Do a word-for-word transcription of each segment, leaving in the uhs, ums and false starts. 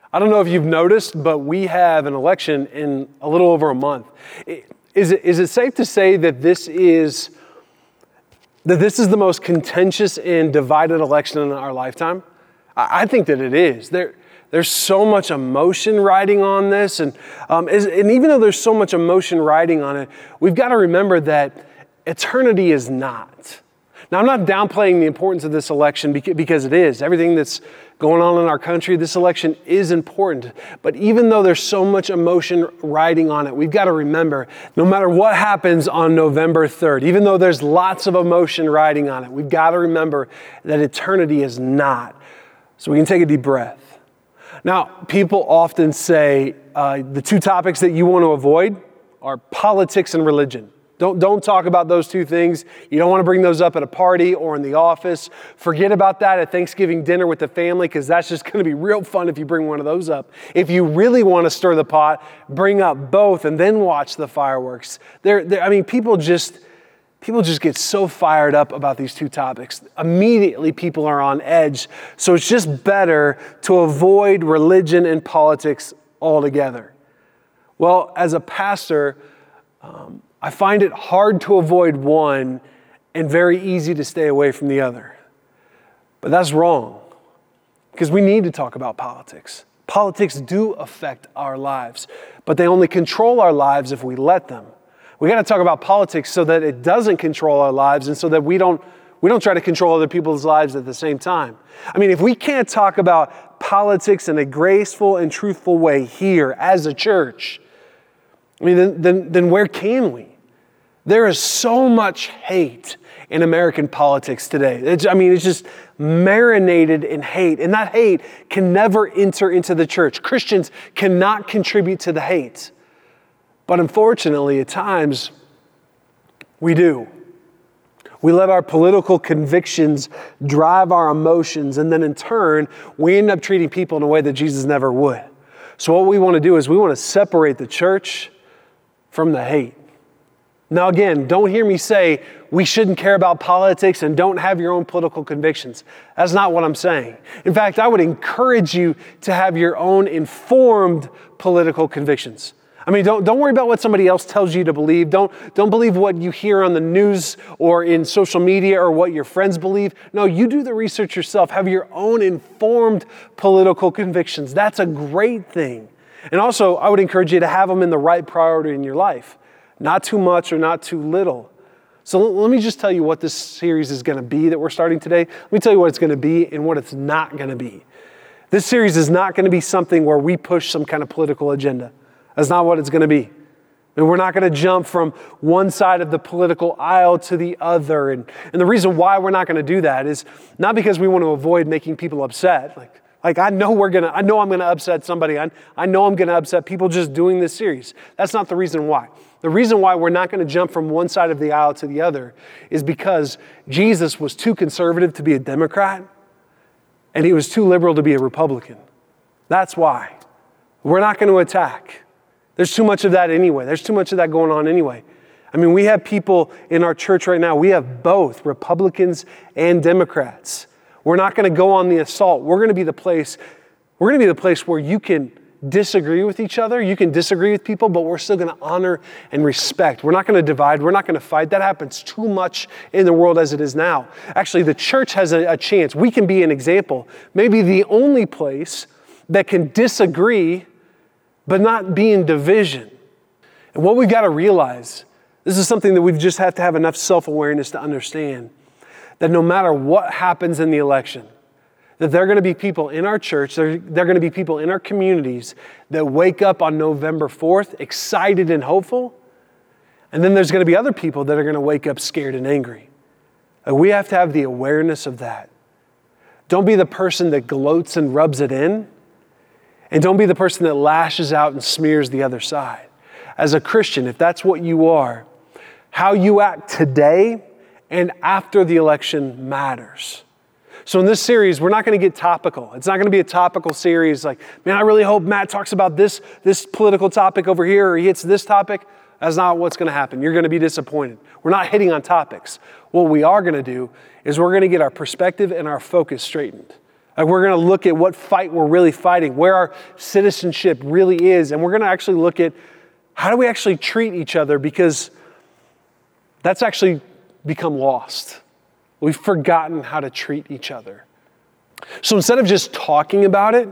I don't know if you've noticed, but we have an election in a little over a month. Is it, is it safe to say that this is that this is the most contentious and divided election in our lifetime? I, I think that it is. There, there's so much emotion riding on this, and um, is, and even though there's so much emotion riding on it, we've got to remember that eternity is not. Now, I'm not downplaying the importance of this election because it is. Everything that's going on in our country, this election is important. But even though there's so much emotion riding on it, we've got to remember, no matter what happens on November third, even though there's lots of emotion riding on it, we've got to remember that eternity is not. So we can take a deep breath. Now, people often say uh, the two topics that you want to avoid are politics and religion. Don't, don't talk about those two things. You don't want to bring those up at a party or in the office. Forget about that at Thanksgiving dinner with the family, because that's just going to be real fun if you bring one of those up. If you really want to stir the pot, bring up both and then watch the fireworks. They're, they're, I mean, people just, people just get so fired up about these two topics. Immediately, people are on edge. So it's just better to avoid religion and politics altogether. Well, as a pastor, um, I find it hard to avoid one and very easy to stay away from the other. But that's wrong, because we need to talk about politics. Politics do affect our lives, but they only control our lives if we let them. We got to talk about politics so that it doesn't control our lives, and so that we don't we don't try to control other people's lives at the same time. I mean, if we can't talk about politics in a graceful and truthful way here as a church, I mean, then, then, then where can we? There is so much hate in American politics today. It's, I mean, it's just marinated in hate. And that hate can never enter into the church. Christians cannot contribute to the hate. But unfortunately, at times, we do. We let our political convictions drive our emotions, and then in turn, we end up treating people in a way that Jesus never would. So what we want to do is we want to separate the church from the hate. Now again, don't hear me say we shouldn't care about politics and don't have your own political convictions. That's not what I'm saying. In fact, I would encourage you to have your own informed political convictions. I mean, don't, don't worry about what somebody else tells you to believe. Don't, don't believe what you hear on the news or in social media or what your friends believe. No, you do the research yourself. Have your own informed political convictions. That's a great thing. And also, I would encourage you to have them in the right priority in your life. Not too much or not too little. So let me just tell you what this series is going to be that we're starting today. Let me tell you what it's going to be and what it's not going to be. This series is not going to be something where we push some kind of political agenda. That's not what it's going to be. And we're not going to jump from one side of the political aisle to the other. And, and the reason why we're not going to do that is not because we want to avoid making people upset. Like, Like I know we're gonna, I know I'm gonna upset somebody. I, I know I'm gonna upset people just doing this series. That's not the reason why. The reason why we're not gonna jump from one side of the aisle to the other is because Jesus was too conservative to be a Democrat, and he was too liberal to be a Republican. That's why. We're not gonna attack. There's too much of that anyway. There's too much of that going on anyway. I mean, we have people in our church right now, we have both Republicans and Democrats. We're not going to go on the assault. We're going to be the place, we're going to be the place where you can disagree with each other. You can disagree with people, but we're still going to honor and respect. We're not going to divide. We're not going to fight. That happens too much in the world as it is now. Actually, the church has a, a chance. We can be an example. Maybe the only place that can disagree, but not be in division. And what we've got to realize, this is something that we just have to have enough self-awareness to understand, that no matter what happens in the election, that there are going to be people in our church, there, there are going to be people in our communities that wake up on November fourth excited and hopeful, and then there's going to be other people that are going to wake up scared and angry. And we have to have the awareness of that. Don't be the person that gloats and rubs it in, and don't be the person that lashes out and smears the other side. As a Christian, if that's what you are, how you act today and after the election matters. So in this series, we're not going to get topical. It's not going to be a topical series like, man, I really hope Matt talks about this, this political topic over here, or he hits this topic. That's not what's going to happen. You're going to be disappointed. We're not hitting on topics. What we are going to do is we're going to get our perspective and our focus straightened. Like we're going to look at what fight we're really fighting, where our citizenship really is, and we're going to actually look at how do we actually treat each other, because that's actually become lost. We've forgotten how to treat each other. So instead of just talking about it,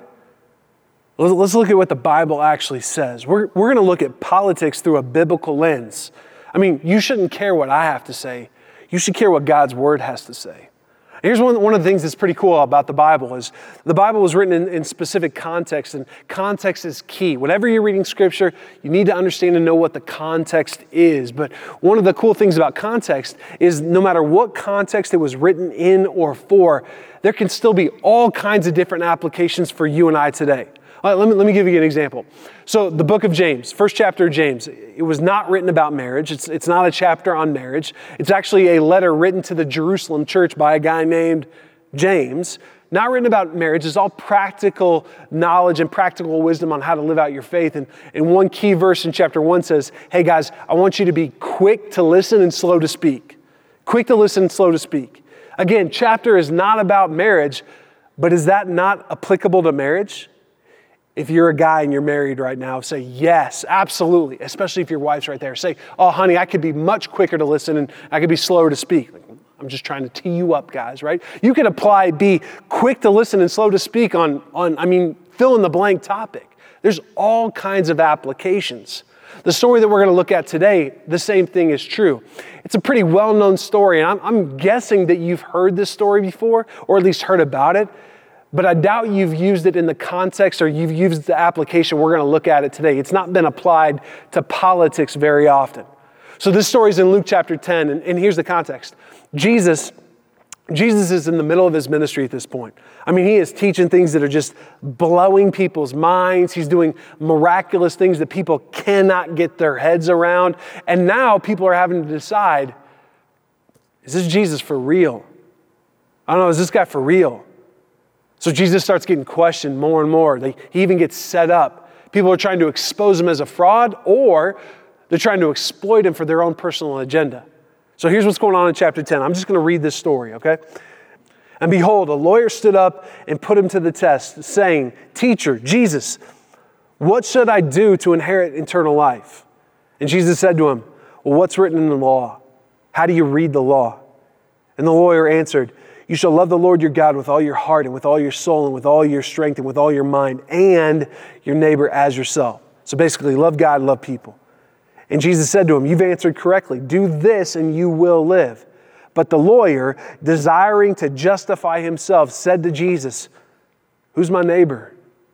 let's look at what the Bible actually says. We're, we're going to look at politics through a biblical lens. I mean, you shouldn't care what I have to say. You should care what God's word has to say. Here's one, one of the things that's pretty cool about the Bible is the Bible was written in, in specific context, and context is key. Whenever you're reading scripture, you need to understand and know what the context is. But one of the cool things about context is no matter what context it was written in or for, there can still be all kinds of different applications for you and I today. All right, let me, let me give you an example. So the book of James, first chapter of James, it was not written about marriage. It's, it's not a chapter on marriage. It's actually a letter written to the Jerusalem church by a guy named James. Not written about marriage. It's all practical knowledge and practical wisdom on how to live out your faith. And, and one key verse in chapter one says, hey guys, I want you to be quick to listen and slow to speak. Quick to listen and slow to speak. Again, chapter is not about marriage, but is that not applicable to marriage? If you're a guy and you're married right now, say, yes, absolutely. Especially if your wife's right there. Say, oh, honey, I could be much quicker to listen and I could be slower to speak. Like, I'm just trying to tee you up, guys, right? You can apply be quick to listen and slow to speak on, on, I mean, fill in the blank topic. There's all kinds of applications. The story that we're going to look at today, the same thing is true. It's a pretty well-known story, and I'm, I'm guessing that you've heard this story before, or at least heard about it. But I doubt you've used it in the context or you've used the application we're going to look at it today. It's not been applied to politics very often. So this story is in Luke chapter ten, and, and here's the context. Jesus, Jesus is in the middle of his ministry at this point. I mean, he is teaching things that are just blowing people's minds. He's doing miraculous things that people cannot get their heads around. And now people are having to decide, is this Jesus for real? I don't know, is this guy for real? So Jesus starts getting questioned more and more. They, he even gets set up. People are trying to expose him as a fraud, or they're trying to exploit him for their own personal agenda. So here's what's going on in chapter ten. I'm just going to read this story, okay? And behold, a lawyer stood up and put him to the test, saying, Teacher, Jesus, what should I do to inherit eternal life? And Jesus said to him, well, what's written in the law? How do you read the law? And the lawyer answered, you shall love the Lord your God with all your heart and with all your soul and with all your strength and with all your mind and your neighbor as yourself. So basically, love God, love people. And Jesus said to him, you've answered correctly. Do this and you will live. But the lawyer, desiring to justify himself, said to Jesus, who's my neighbor?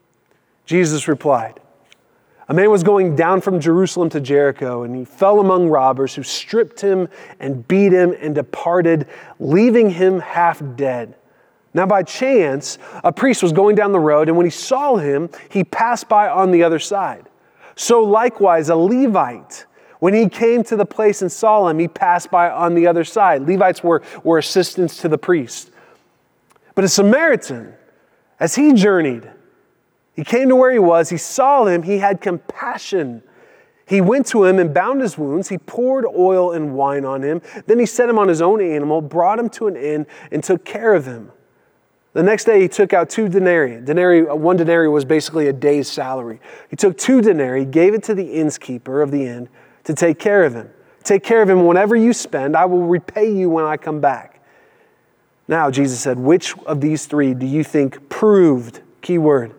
Jesus replied, a man was going down from Jerusalem to Jericho, and he fell among robbers who stripped him and beat him and departed, leaving him half dead. Now by chance, a priest was going down the road, and when he saw him, he passed by on the other side. So likewise, a Levite, when he came to the place and saw him, he passed by on the other side. Levites were, were assistants to the priest. But a Samaritan, as he journeyed, he came to where he was, he saw him, he had compassion. He went to him and bound his wounds. He poured oil and wine on him. Then he set him on his own animal, brought him to an inn, and took care of him. The next day he took out two denarii. Denarii, one denarii was basically a day's salary. He took two denarii, gave it to the innkeeper of the inn to take care of him. Take care of him whenever you spend. I will repay you when I come back. Now, Jesus said, which of these three do you think proved, key word,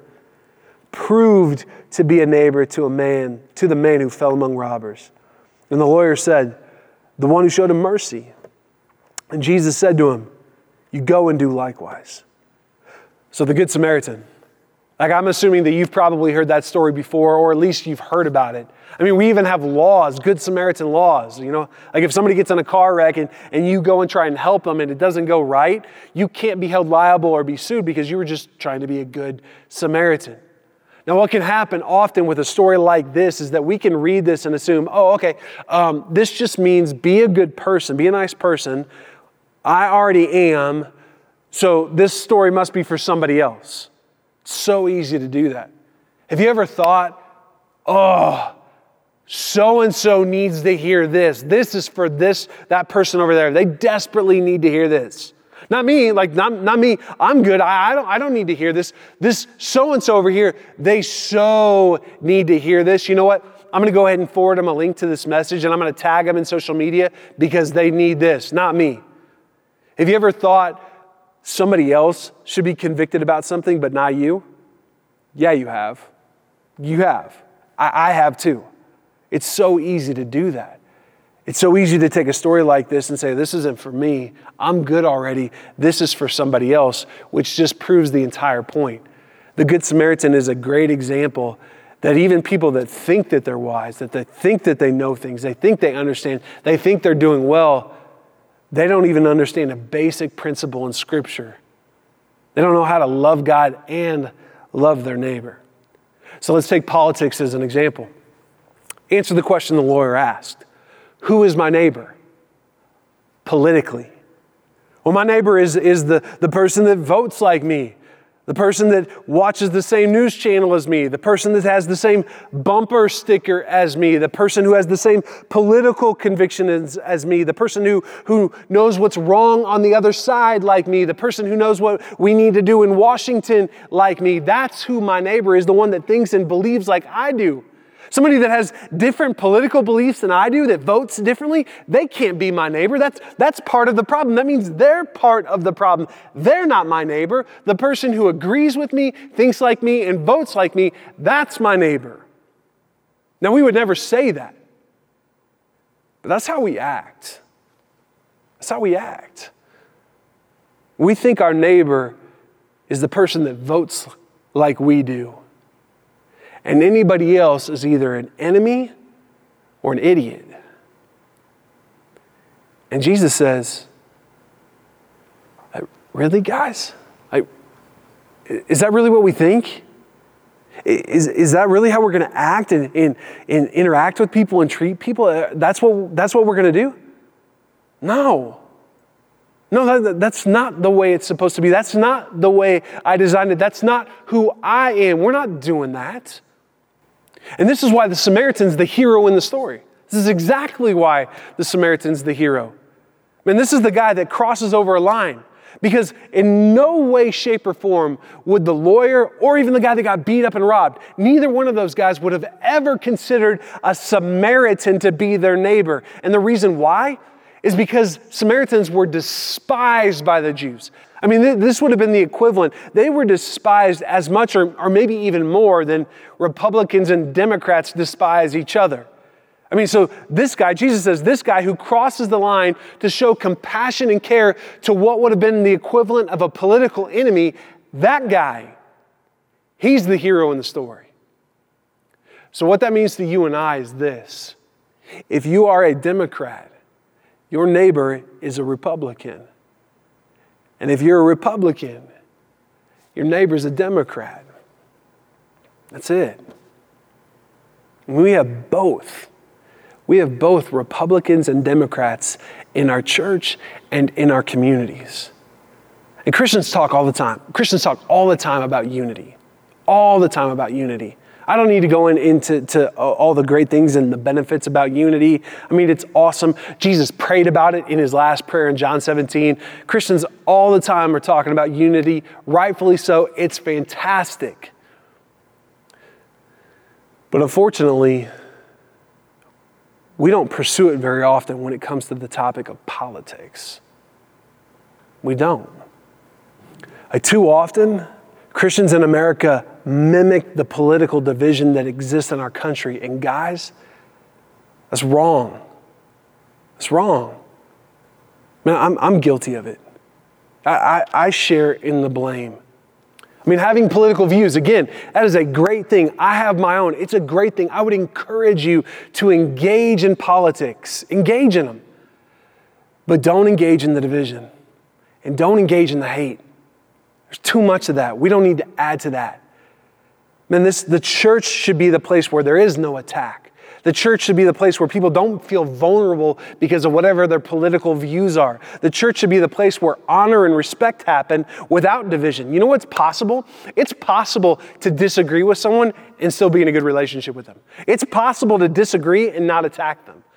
proved to be a neighbor to a man, to the man who fell among robbers? And the lawyer said, the one who showed him mercy. And Jesus said to him, you go and do likewise. So the Good Samaritan, like I'm assuming that you've probably heard that story before, or at least you've heard about it. I mean, we even have laws, Good Samaritan laws, you know, like if somebody gets in a car wreck and, and you go and try and help them and it doesn't go right, you can't be held liable or be sued because you were just trying to be a good Samaritan. Now, what can happen often with a story like this is that we can read this and assume, oh, okay, um, this just means be a good person, be a nice person. I already am, so this story must be for somebody else. It's so easy to do that. Have you ever thought, oh, so-and-so needs to hear this. This is for this, that person over there. They desperately need to hear this. Not me, like not, not me. I'm good. I, I don't I don't need to hear this. This so-and-so over here, they so need to hear this. You know what? I'm going to go ahead and forward them a link to this message, and I'm going to tag them in social media because they need this, not me. Have you ever thought somebody else should be convicted about something but not you? Yeah, you have. You have. I, I have too. It's so easy to do that. It's so easy to take a story like this and say, this isn't for me. I'm good already. This is for somebody else, which just proves the entire point. The Good Samaritan is a great example that even people that think that they're wise, that they think that they know things, they think they understand, they think they're doing well, they don't even understand a basic principle in Scripture. They don't know how to love God and love their neighbor. So let's take politics as an example. Answer the question the lawyer asked. Who is my neighbor? Politically. Well, my neighbor is, is the, the person that votes like me, the person that watches the same news channel as me, the person that has the same bumper sticker as me, the person who has the same political conviction as, as me, the person who, who knows what's wrong on the other side like me, the person who knows what we need to do in Washington like me. That's who my neighbor is, the one that thinks and believes like I do. Somebody that has different political beliefs than I do, that votes differently, they can't be my neighbor. That's, that's part of the problem. That means they're part of the problem. They're not my neighbor. The person who agrees with me, thinks like me, and votes like me, that's my neighbor. Now, we would never say that, but that's how we act. That's how we act. We think our neighbor is the person that votes like we do. And anybody else is either an enemy or an idiot. And Jesus says, really, guys? Like, is that really what we think? Is, is that really how we're going to act and, and, and interact with people and treat people? That's what, that's what we're going to do? No. No, that, that's not the way it's supposed to be. That's not the way I designed it. That's not who I am. We're not doing that. And this is why the Samaritan's the hero in the story. This is exactly why the Samaritan's the hero. I mean, this is the guy that crosses over a line. Because in no way, shape, or form would the lawyer or even the guy that got beat up and robbed, neither one of those guys would have ever considered a Samaritan to be their neighbor. And the reason why is because Samaritans were despised by the Jews. I mean, th- this would have been the equivalent. They were despised as much or, or maybe even more than Republicans and Democrats despise each other. I mean, so this guy, Jesus says, this guy who crosses the line to show compassion and care to what would have been the equivalent of a political enemy, that guy, he's the hero in the story. So what that means to you and I is this. If you are a Democrat, your neighbor is a Republican. And if you're a Republican, your neighbor's a Democrat. That's it. We have both. We have both Republicans and Democrats in our church and in our communities. And Christians talk all the time. Christians talk all the time about unity. All the time about unity. I don't need to go in, into to all the great things and the benefits about unity. I mean, it's awesome. Jesus prayed about it in his last prayer in John seventeen. Christians all the time are talking about unity, rightfully so. It's fantastic. But unfortunately, we don't pursue it very often when it comes to the topic of politics. We don't. Like too often, Christians in America mimic the political division that exists in our country. And guys, that's wrong. That's wrong. Man, I'm, I'm guilty of it. I, I, I share in the blame. I mean, having political views, again, that is a great thing. I have my own. It's a great thing. I would encourage you to engage in politics. Engage in them. But don't engage in the division. And don't engage in the hate. There's too much of that. We don't need to add to that. Man, this, the church should be the place where there is no attack. The church should be the place where people don't feel vulnerable because of whatever their political views are. The church should be the place where honor and respect happen without division. You know what's possible? It's possible to disagree with someone and still be in a good relationship with them. It's possible to disagree and not attack them.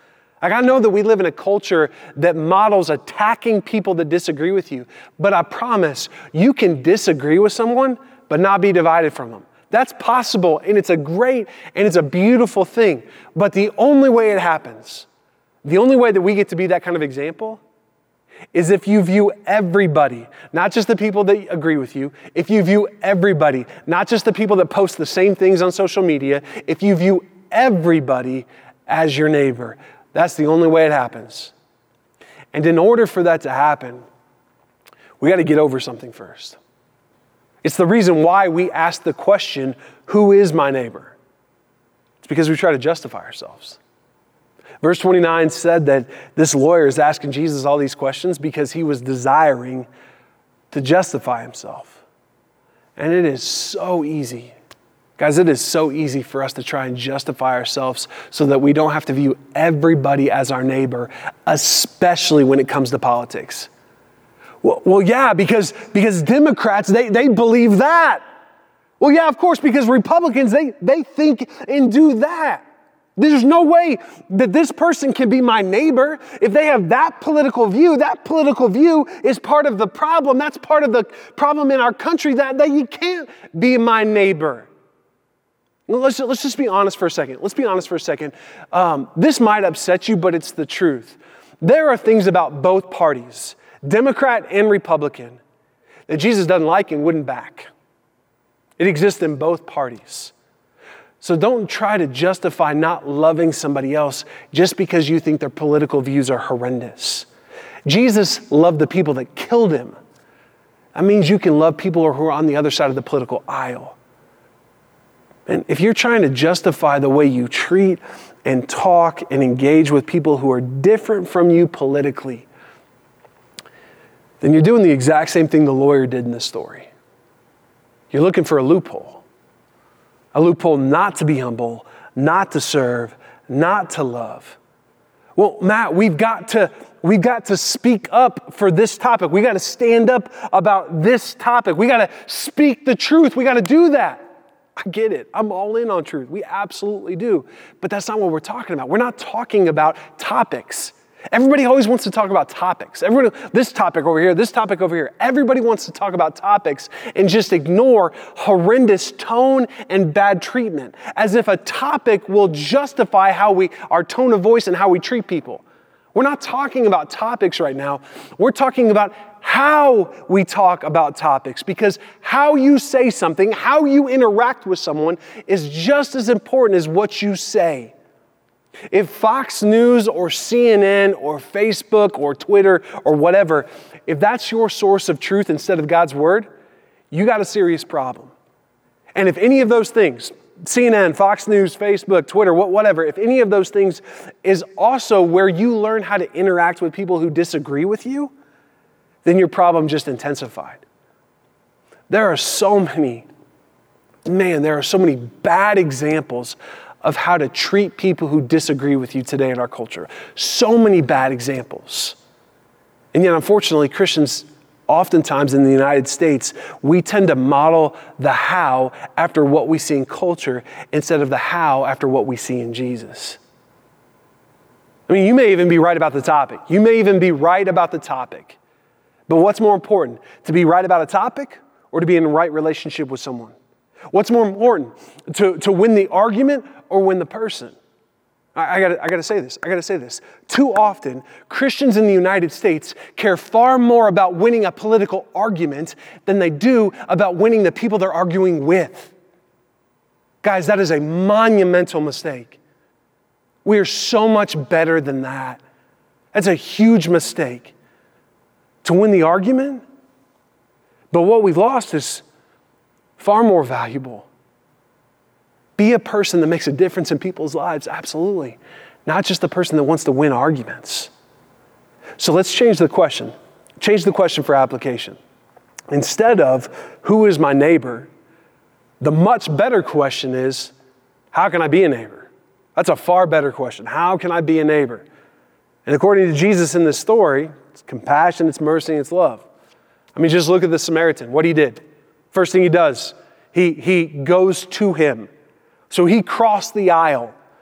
Like, I know that we live in a culture that models attacking people that disagree with you, but I promise you can disagree with someone, but not be divided from them. That's possible, and it's a great and it's a beautiful thing. But the only way it happens, the only way that we get to be that kind of example is if you view everybody, not just the people that agree with you, if you view everybody, not just the people that post the same things on social media, if you view everybody as your neighbor. That's the only way it happens. And in order for that to happen, we got to get over something first. It's the reason why we ask the question, who is my neighbor? It's because we try to justify ourselves. Verse twenty-nine said that this lawyer is asking Jesus all these questions because he was desiring to justify himself. And it is so easy. Guys, it is so easy for us to try and justify ourselves so that we don't have to view everybody as our neighbor, especially when it comes to politics. Well, well yeah, because, because Democrats, they, they believe that. Well, yeah, of course, because Republicans, they, they think and do that. There's no way that this person can be my neighbor. If they have that political view, that political view is part of the problem. That's part of the problem in our country, that, that you can't be my neighbor. Let's, let's just be honest for a second. Let's be honest for a second. Um, this might upset you, but it's the truth. There are things about both parties, Democrat and Republican, that Jesus doesn't like and wouldn't back. It exists in both parties. So don't try to justify not loving somebody else just because you think their political views are horrendous. Jesus loved the people that killed him. That means you can love people who are on the other side of the political aisle. And if you're trying to justify the way you treat and talk and engage with people who are different from you politically, then you're doing the exact same thing the lawyer did in this story. You're looking for a loophole. A loophole not to be humble, not to serve, not to love. Well, Matt, we've got to, we've got to speak up for this topic. We got to stand up about this topic. We got to speak the truth. We got to do that. I get it. I'm all in on truth. We absolutely do. But that's not what we're talking about. We're not talking about topics. Everybody always wants to talk about topics. Everybody, this topic over here, this topic over here. Everybody wants to talk about topics and just ignore horrendous tone and bad treatment, as if a topic will justify how we, our tone of voice and how we treat people. We're not talking about topics right now. We're talking about how we talk about topics, because how you say something, how you interact with someone is just as important as what you say. If Fox News or C N N or Facebook or Twitter or whatever, if that's your source of truth instead of God's word, you got a serious problem. And if any of those things, C N N, Fox News, Facebook, Twitter, whatever, if any of those things is also where you learn how to interact with people who disagree with you, then your problem just intensified. There are so many, man, there are so many bad examples of how to treat people who disagree with you today in our culture. So many bad examples. And yet, unfortunately, Christians, oftentimes in the United States, we tend to model the how after what we see in culture instead of the how after what we see in Jesus. I mean, you may even be right about the topic. You may even be right about the topic. But what's more important, to be right about a topic or to be in the right relationship with someone? What's more important, to, to win the argument or win the person? I, I gotta, I gotta say this, I gotta say this. Too often, Christians in the United States care far more about winning a political argument than they do about winning the people they're arguing with. Guys, that is a monumental mistake. We are so much better than that. That's a huge mistake. To win the argument, but what we've lost is far more valuable. Be a person that makes a difference in people's lives, absolutely. Not just the person that wants to win arguments. So let's change the question. Change the question for application. Instead of, who is my neighbor? The much better question is, how can I be a neighbor? That's a far better question. How can I be a neighbor? And according to Jesus in this story, it's compassion, it's mercy, it's love. I mean, just look at the Samaritan, what he did. First thing he does, he, he goes to him. So he crossed the aisle.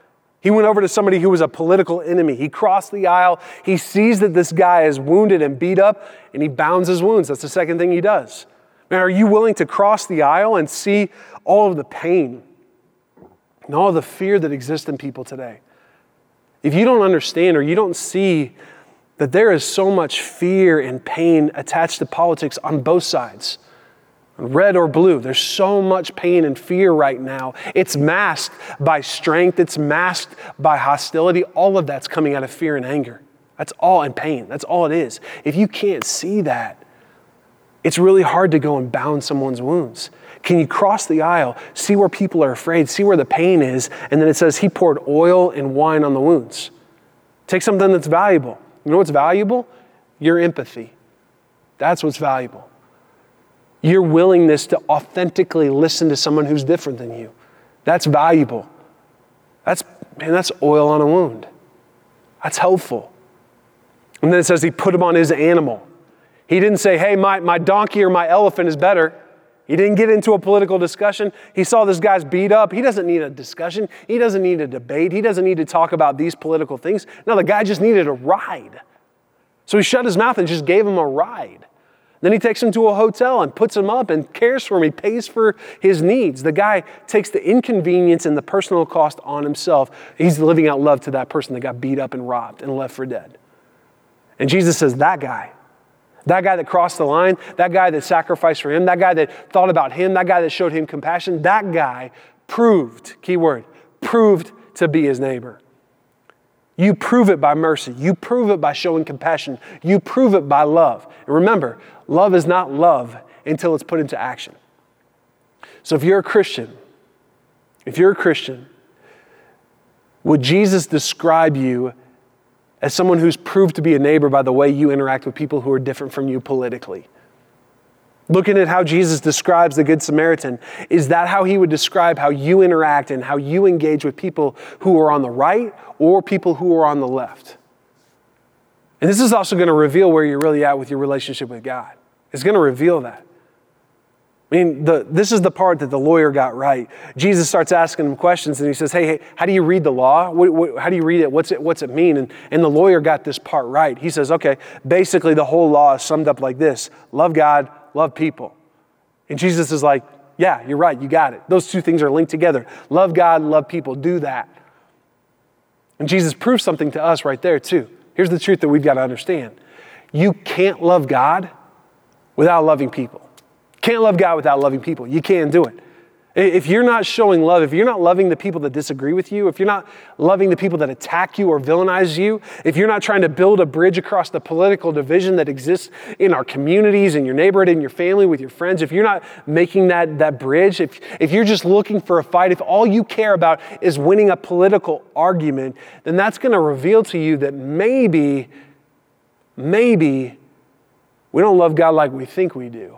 He went over to somebody who was a political enemy. He crossed the aisle. He sees that this guy is wounded and beat up, and he bounds his wounds. That's the second thing he does. Man, are you willing to cross the aisle and see all of the pain and all of the fear that exists in people today? If you don't understand or you don't see that there is so much fear and pain attached to politics on both sides, red or blue, there's so much pain and fear right now. It's masked by strength. It's masked by hostility. All of that's coming out of fear and anger. That's all, and pain. That's all it is. If you can't see that, it's really hard to go and bound someone's wounds. Can you cross the aisle, see where people are afraid, see where the pain is, and then it says he poured oil and wine on the wounds. Take something that's valuable. You know what's valuable? Your empathy. That's what's valuable. Your willingness to authentically listen to someone who's different than you. That's valuable. That's, man, that's oil on a wound. That's helpful. And then it says he put him on his animal. He didn't say, hey, my, my donkey or my elephant is better. He didn't get into a political discussion. He saw this guy's beat up. He doesn't need a discussion. He doesn't need a debate. He doesn't need to talk about these political things. No, the guy just needed a ride. So he shut his mouth and just gave him a ride. Then he takes him to a hotel and puts him up and cares for him. He pays for his needs. The guy takes the inconvenience and the personal cost on himself. He's living out love to that person that got beat up and robbed and left for dead. And Jesus says, that guy, that guy that crossed the line, that guy that sacrificed for him, that guy that thought about him, that guy that showed him compassion, that guy proved, key word, proved to be his neighbor. You prove it by mercy. You prove it by showing compassion. You prove it by love. And remember, love is not love until it's put into action. So if you're a Christian, if you're a Christian, would Jesus describe you as someone who's proved to be a neighbor by the way you interact with people who are different from you politically? Looking at how Jesus describes the Good Samaritan, is that how he would describe how you interact and how you engage with people who are on the right or people who are on the left? And this is also going to reveal where you're really at with your relationship with God. It's going to reveal that. I mean, the, this is the part that the lawyer got right. Jesus starts asking him questions and he says, hey, hey how do you read the law? What, what, how do you read it? What's it, what's it mean? And, and the lawyer got this part right. He says, okay, basically the whole law is summed up like this: love God, love people. And Jesus is like, yeah, you're right, you got it. Those two things are linked together. Love God, love people, do that. And Jesus proves something to us right there too. Here's the truth that we've got to understand. You can't love God without loving people. Can't love God without loving people. You can't do it. If you're not showing love, if you're not loving the people that disagree with you, if you're not loving the people that attack you or villainize you, if you're not trying to build a bridge across the political division that exists in our communities, in your neighborhood, in your family, with your friends, if you're not making that, that bridge, if, if you're just looking for a fight, if all you care about is winning a political argument, then that's going to reveal to you that maybe, maybe we don't love God like we think we do.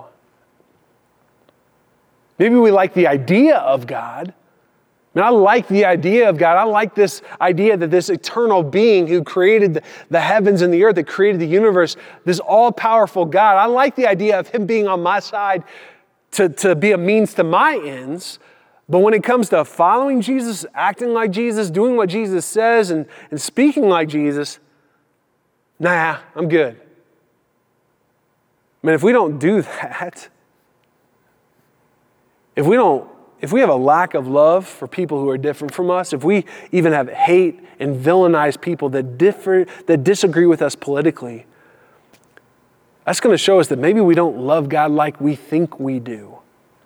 Maybe we like the idea of God. I mean, I like the idea of God. I like this idea that this eternal being who created the, the heavens and the earth, that created the universe, this all-powerful God, I like the idea of him being on my side to, to be a means to my ends. But when it comes to following Jesus, acting like Jesus, doing what Jesus says, and, and speaking like Jesus, nah, I'm good. I mean, if we don't do that, If we don't, if we have a lack of love for people who are different from us, if we even have hate and villainize people that differ, that disagree with us politically, that's going to show us that maybe we don't love God like we think we do.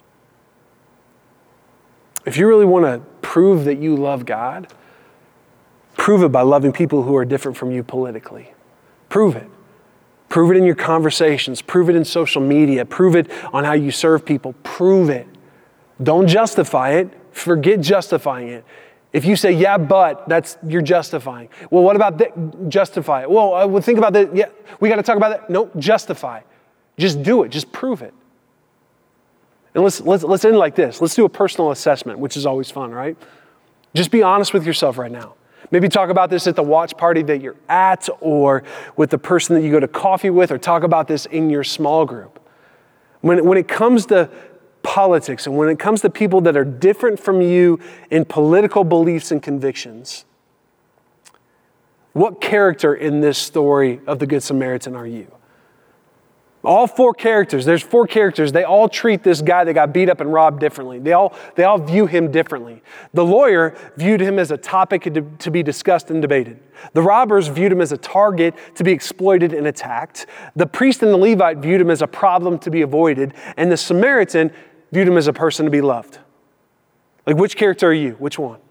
If you really want to prove that you love God, prove it by loving people who are different from you politically. Prove it. Prove it in your conversations. Prove it in social media. Prove it on how you serve people. Prove it. Don't justify it. Forget justifying it. If you say, yeah, but, that's, you're justifying. Well, what about that? Justify it. Well, uh, well, think about that. Yeah, we got to talk about that. No, justify. Just do it. Just prove it. And let's, let's, let's end like this. Let's do a personal assessment, which is always fun, right? Just be honest with yourself right now. Maybe talk about this at the watch party that you're at, or with the person that you go to coffee with, or talk about this in your small group. When, when it comes to politics, and when it comes to people that are different from you in political beliefs and convictions, What character in this story of the Good Samaritan are you? All four characters, there's four characters, they all treat this guy that got beat up and robbed differently. They all, they all view him differently. The lawyer viewed him as a topic to, to be discussed and debated. The robbers viewed him as a target to be exploited and attacked. The priest and the Levite viewed him as a problem to be avoided. And the Samaritan viewed him as a person to be loved. Like, which character are you? Which one?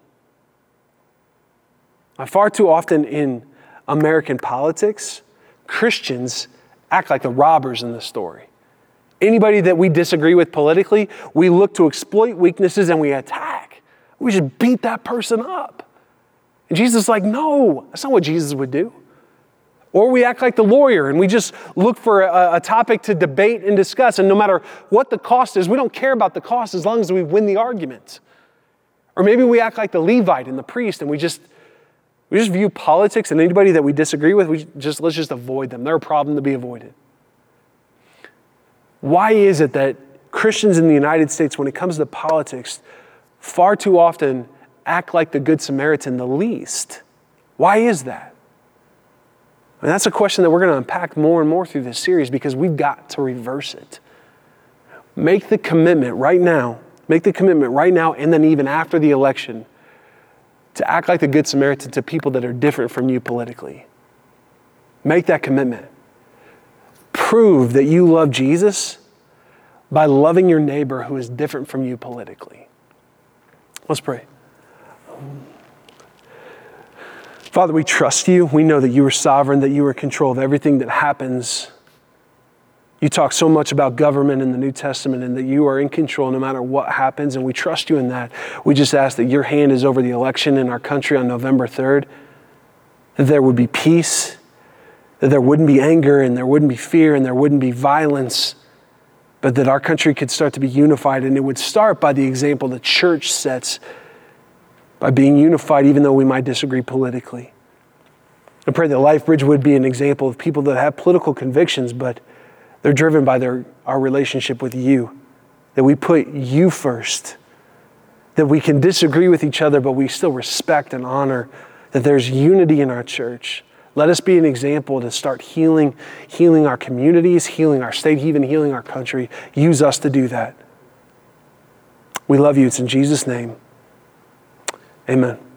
Now, far too often in American politics, Christians act like the robbers in this story. Anybody that we disagree with politically, we look to exploit weaknesses and we attack. We just beat that person up. And Jesus is like, no, that's not what Jesus would do. Or we act like the lawyer and we just look for a, a topic to debate and discuss. And no matter what the cost is, we don't care about the cost as long as we win the argument. Or maybe we act like the Levite and the priest and we just We just view politics and anybody that we disagree with, we just let's just avoid them. They're a problem to be avoided. Why is it that Christians in the United States, when it comes to politics, far too often act like the Good Samaritan the least? Why is that? And that's a question that we're going to unpack more and more through this series because we've got to reverse it. Make the commitment right now, make the commitment right now and then even after the election to act like the Good Samaritan to people that are different from you politically. Make that commitment. Prove that you love Jesus by loving your neighbor who is different from you politically. Let's pray. Father, we trust you. We know that you are sovereign, that you are in control of everything that happens. You talk so much about government in the New Testament and that you are in control no matter what happens, and we trust you in that. We just ask that your hand is over the election in our country on November third, that there would be peace, that there wouldn't be anger and there wouldn't be fear and there wouldn't be violence, but that our country could start to be unified, and it would start by the example the church sets by being unified even though we might disagree politically. I pray that LifeBridge would be an example of people that have political convictions, but they're driven by their our relationship with you, that we put you first, that we can disagree with each other, but we still respect and honor, that there's unity in our church. Let us be an example to start healing, healing our communities, healing our state, even healing our country. Use us to do that. We love you. It's in Jesus' name. Amen.